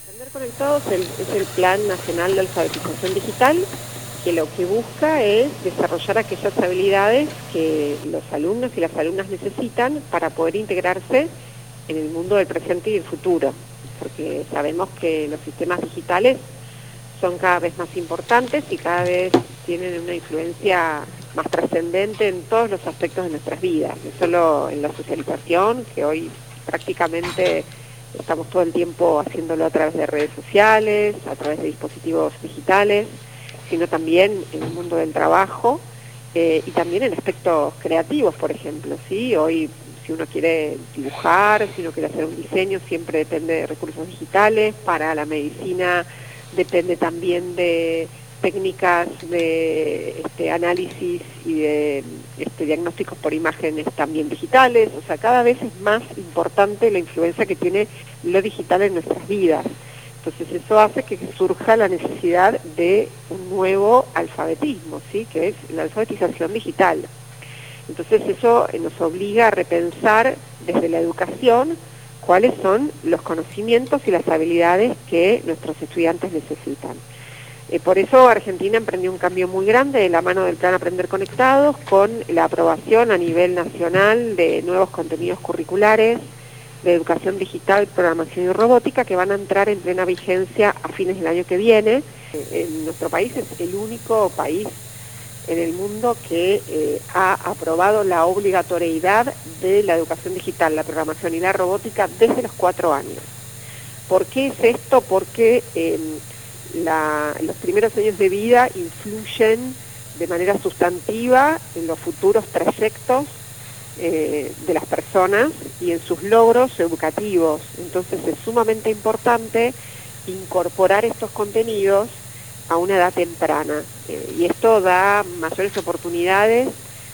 Aprender Conectados es el Plan Nacional de Alfabetización Digital, que lo que busca es desarrollar aquellas habilidades que los alumnos y las alumnas necesitan para poder integrarse en el mundo del presente y del futuro, porque sabemos que los sistemas digitales son cada vez más importantes y cada vez tienen una influencia más trascendente en todos los aspectos de nuestras vidas, no solo en la socialización, que hoy prácticamente estamos todo el tiempo haciéndolo a través de redes sociales, a través de dispositivos digitales, sino también en el mundo del trabajo y también en aspectos creativos, por ejemplo, ¿sí? Hoy, si uno quiere dibujar, si uno quiere hacer un diseño, siempre depende de recursos digitales. Para la medicina depende también de técnicas de análisis y de diagnósticos por imágenes también digitales. O sea, cada vez es más importante la influencia que tiene lo digital en nuestras vidas. Entonces eso hace que surja la necesidad de un nuevo alfabetismo, ¿sí? Que es la alfabetización digital. Entonces eso nos obliga a repensar desde la educación cuáles son los conocimientos y las habilidades que nuestros estudiantes necesitan. Por eso Argentina emprendió un cambio muy grande de la mano del Plan Aprender Conectados, con la aprobación a nivel nacional de nuevos contenidos curriculares de educación digital, programación y robótica, que van a entrar en plena vigencia a fines del año que viene. En nuestro país es el único país en el mundo que ha aprobado la obligatoriedad de la educación digital, la programación y la robótica desde los 4 años. ¿Por qué es esto? Porque los primeros años de vida influyen de manera sustantiva en los futuros trayectos de las personas y en sus logros educativos. Entonces es sumamente importante incorporar estos contenidos a una edad temprana y esto da mayores oportunidades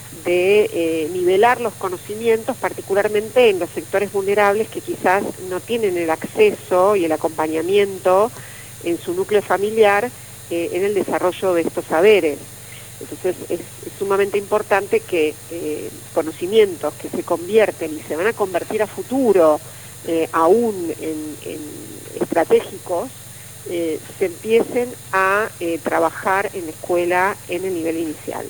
de nivelar los conocimientos, particularmente en los sectores vulnerables que quizás no tienen el acceso y el acompañamiento en su núcleo familiar en el desarrollo de estos saberes. Entonces es sumamente importante que conocimientos que se convierten y se van a convertir a futuro aún en estratégicos, se empiecen a trabajar en la escuela en el nivel inicial.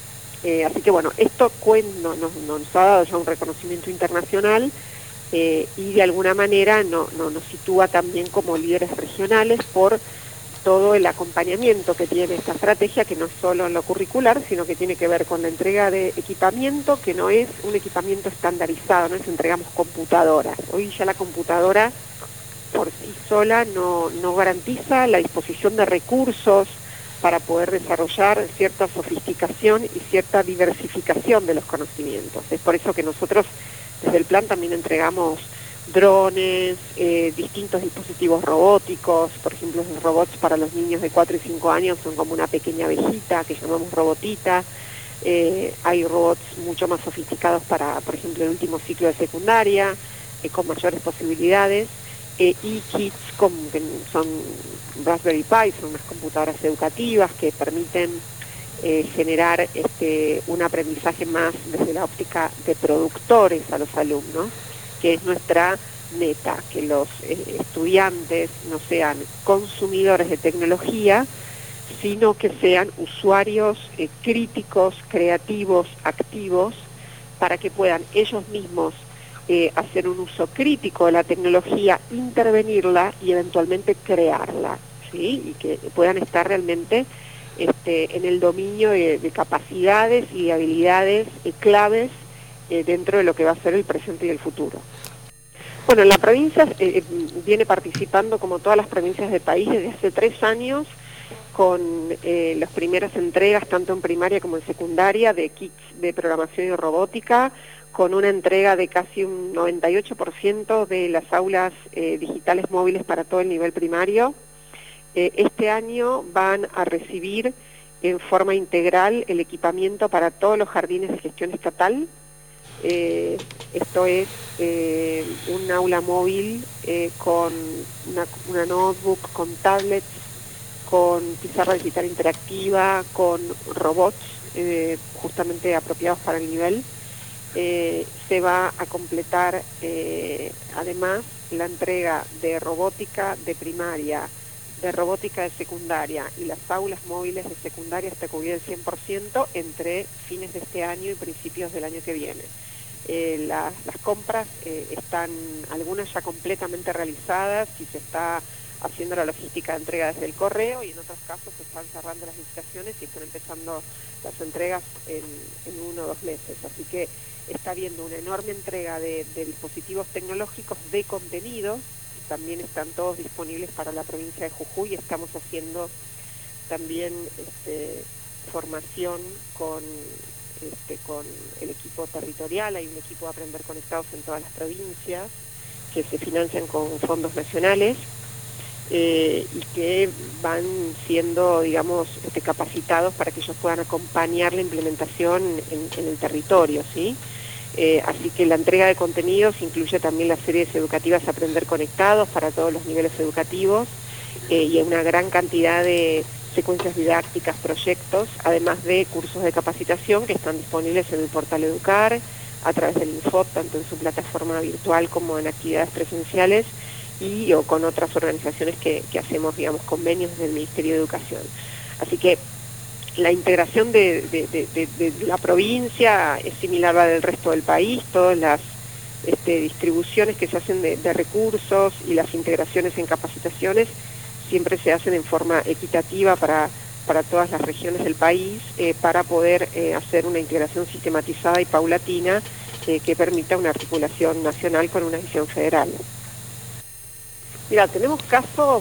Así que bueno, esto nos ha dado ya un reconocimiento internacional y de alguna manera nos sitúa también como líderes regionales por todo el acompañamiento que tiene esta estrategia, que no es solo en lo curricular, sino que tiene que ver con la entrega de equipamiento, que no es un equipamiento estandarizado, no es entregamos computadoras. Hoy ya la computadora por sí sola no garantiza la disposición de recursos para poder desarrollar cierta sofisticación y cierta diversificación de los conocimientos. Es por eso que nosotros desde el plan también entregamos drones, distintos dispositivos robóticos. Por ejemplo, los robots para los niños de 4 y 5 años son como una pequeña abejita que llamamos robotita. Hay robots mucho más sofisticados para, por ejemplo, el último ciclo de secundaria, con mayores posibilidades. Y kits que son Raspberry Pi, son unas computadoras educativas que permiten generar un aprendizaje más desde la óptica de productores a los alumnos, que es nuestra meta, que los estudiantes no sean consumidores de tecnología, sino que sean usuarios críticos, creativos, activos, para que puedan ellos mismos hacer un uso crítico de la tecnología, intervenirla y eventualmente crearla, ¿sí? Y que puedan estar realmente en el dominio de capacidades y de habilidades claves dentro de lo que va a ser el presente y el futuro. Bueno, la provincia viene participando, como todas las provincias del país, desde hace 3 años, con las primeras entregas, tanto en primaria como en secundaria, de kits de programación y robótica, con una entrega de casi un 98% de las aulas digitales móviles para todo el nivel primario. Este año van a recibir en forma integral el equipamiento para todos los jardines de gestión estatal. Esto es un aula móvil con una notebook, con tablets, con pizarra digital interactiva, con robots justamente apropiados para el nivel. se va a completar además la entrega de robótica de primaria, de robótica de secundaria, y las aulas móviles de secundaria está cubierta el 100% entre fines de este año y principios del año que viene. Las compras están algunas ya completamente realizadas y se está haciendo la logística de entrega desde el correo, y en otros casos se están cerrando las licitaciones y están empezando las entregas en 1 o 2 meses. Así que está habiendo una enorme entrega de dispositivos tecnológicos, de contenidos. También están todos disponibles para la provincia de Jujuy. Estamos haciendo también formación con el equipo territorial. Hay un equipo de Aprender Conectados en todas las provincias que se financian con fondos nacionales y que van siendo, digamos, capacitados para que ellos puedan acompañar la implementación en el territorio, ¿sí? Así que la entrega de contenidos incluye también las series educativas Aprender Conectados para todos los niveles educativos y una gran cantidad de secuencias didácticas, proyectos, además de cursos de capacitación que están disponibles en el portal Educar, a través del Infot, tanto en su plataforma virtual como en actividades presenciales, o con otras organizaciones que hacemos, digamos, convenios desde el Ministerio de Educación. Así que la integración de la provincia es similar a la del resto del país. Todas las distribuciones que se hacen de recursos y las integraciones en capacitaciones siempre se hacen en forma equitativa para todas las regiones del país, para poder hacer una integración sistematizada y paulatina que permita una articulación nacional con una visión federal. Mira, tenemos casos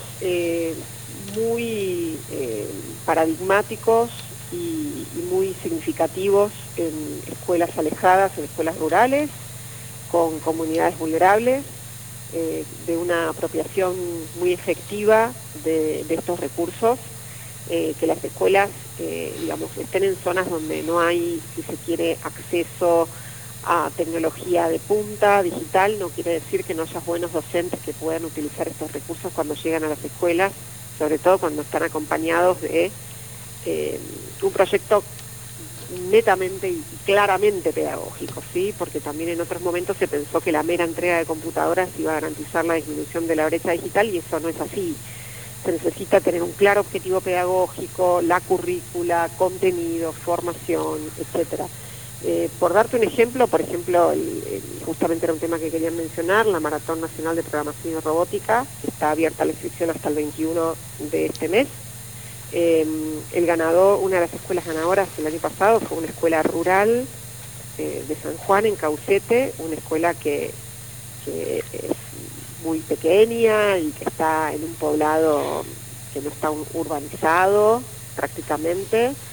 muy paradigmáticos y muy significativos en escuelas alejadas, en escuelas rurales, con comunidades vulnerables, de una apropiación muy efectiva de estos recursos, que las escuelas, digamos, estén en zonas donde no hay, si se quiere, acceso a tecnología de punta, digital. No quiere decir que no haya buenos docentes que puedan utilizar estos recursos cuando llegan a las escuelas, sobre todo cuando están acompañados de un proyecto netamente y claramente pedagógico, ¿sí? Porque también en otros momentos se pensó que la mera entrega de computadoras iba a garantizar la disminución de la brecha digital, y eso no es así. Se necesita tener un claro objetivo pedagógico, la currícula, contenido, formación, etcétera. Por darte un ejemplo, justamente era un tema que querían mencionar, la Maratón Nacional de Programación y Robótica, está abierta la inscripción hasta el 21 de este mes. El ganador, una de las escuelas ganadoras el año pasado fue una escuela rural de San Juan, en Caucete, una escuela que es muy pequeña y que está en un poblado que no está urbanizado prácticamente,